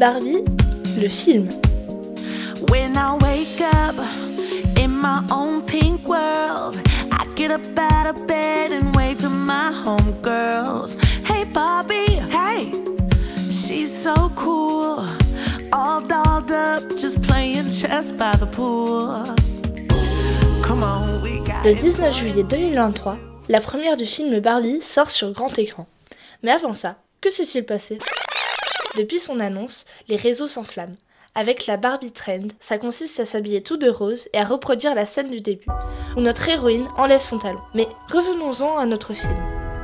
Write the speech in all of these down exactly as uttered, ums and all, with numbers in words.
Barbie, le film. When I wake up in my own pink world, I get up out of bed and wave to my homegirls. Hey Barbie, hey, she's so cool, all dolled up, just playing chess by the pool. Come on, we got Le dix-neuf juillet deux mille vingt-trois, la première du film Barbie sort sur grand écran. Mais avant ça, que s'est-il passé ? Depuis son annonce, les réseaux s'enflamment. Avec la Barbie Trend, ça consiste à s'habiller tout de rose et à reproduire la scène du début, où notre héroïne enlève son talon. Mais revenons-en à notre film.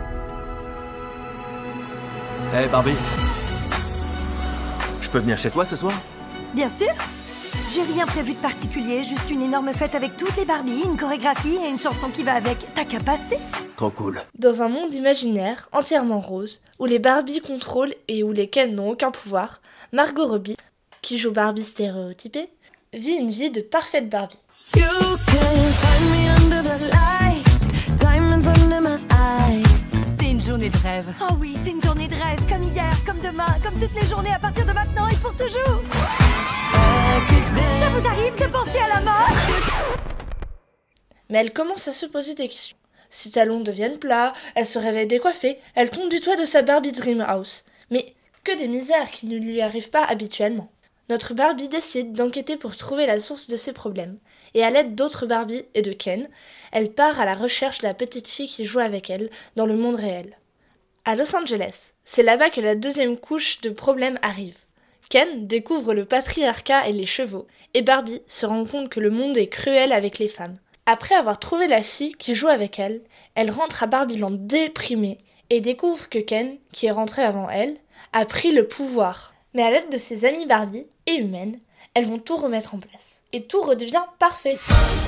Hé hey Barbie, je peux venir chez toi ce soir ? Bien sûr. J'ai rien prévu de particulier, juste une énorme fête avec toutes les Barbies, une chorégraphie et une chanson qui va avec. T'as qu'à passer. Trop cool. Dans un monde imaginaire, entièrement rose, où les Barbies contrôlent et où les Ken n'ont aucun pouvoir, Margot Robbie, qui joue Barbie stéréotypée, vit une vie de parfaite Barbie. You can find me under the lights, diamonds under my eyes. C'est une journée de rêve. Oh oui, c'est une journée de rêve, comme hier, comme demain, comme toutes les journées à partir de maintenant et pour toujours. Ça vous arrive de penser à la mort ? Mais elle commence à se poser des questions. Ses talons deviennent plats, elle se réveille décoiffée, elle tombe du toit de sa Barbie Dream House. Mais que des misères qui ne lui arrivent pas habituellement. Notre Barbie décide d'enquêter pour trouver la source de ses problèmes. Et à l'aide d'autres Barbies et de Ken, elle part à la recherche de la petite fille qui joue avec elle dans le monde réel. À Los Angeles, c'est là-bas que la deuxième couche de problèmes arrive. Ken découvre le patriarcat et les chevaux, et Barbie se rend compte que le monde est cruel avec les femmes. Après avoir trouvé la fille qui joue avec elle, elle rentre à Barbieland déprimée et découvre que Ken, qui est rentré avant elle, a pris le pouvoir. Mais à l'aide de ses amies Barbie et humaines, elles vont tout remettre en place. Et tout redevient parfait.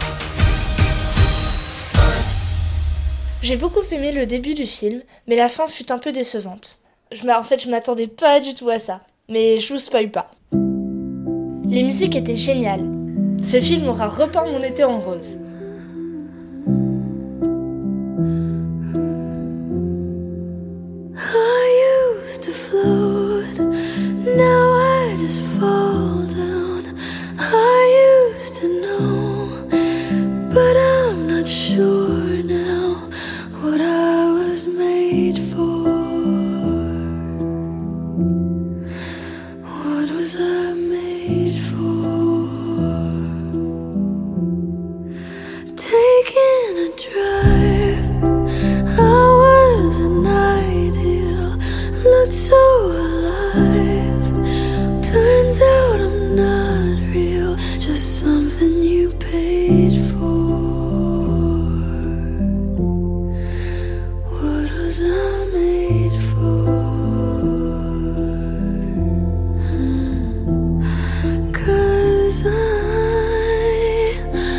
J'ai beaucoup aimé le début du film, mais la fin fut un peu décevante. Je m'a... En fait, je m'attendais pas du tout à ça. Mais je vous spoil pas. Les musiques étaient géniales. Ce film aura repeint mon été en rose. I used to float, now I just fall down. I used to know, but I'm not sure now what I was made for. What was I made for? Taking a drive, I was an ideal, looked so alive. Turns out I'm not real, just something you paid for. What was I made for? Cause I,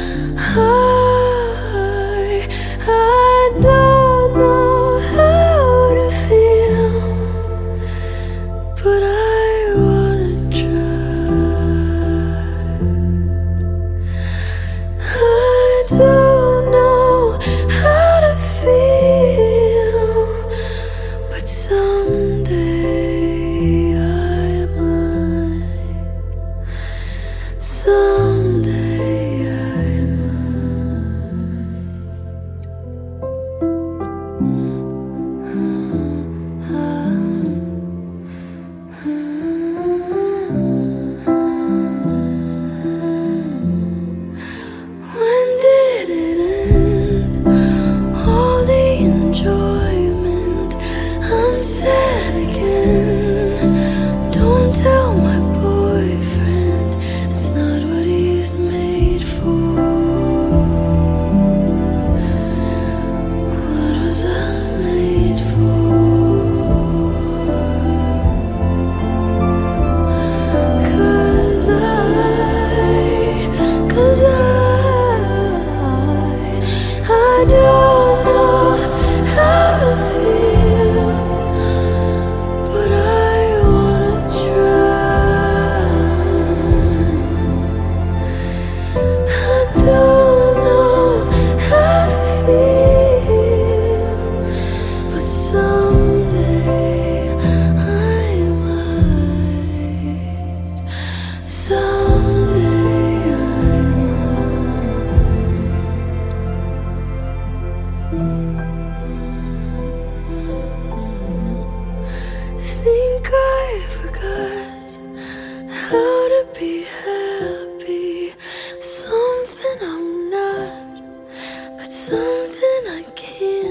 I, I don't know how to feel, but I wanna try. I don't know how to feel, Think I forgot how to be happy. Something I'm not, but something I can't.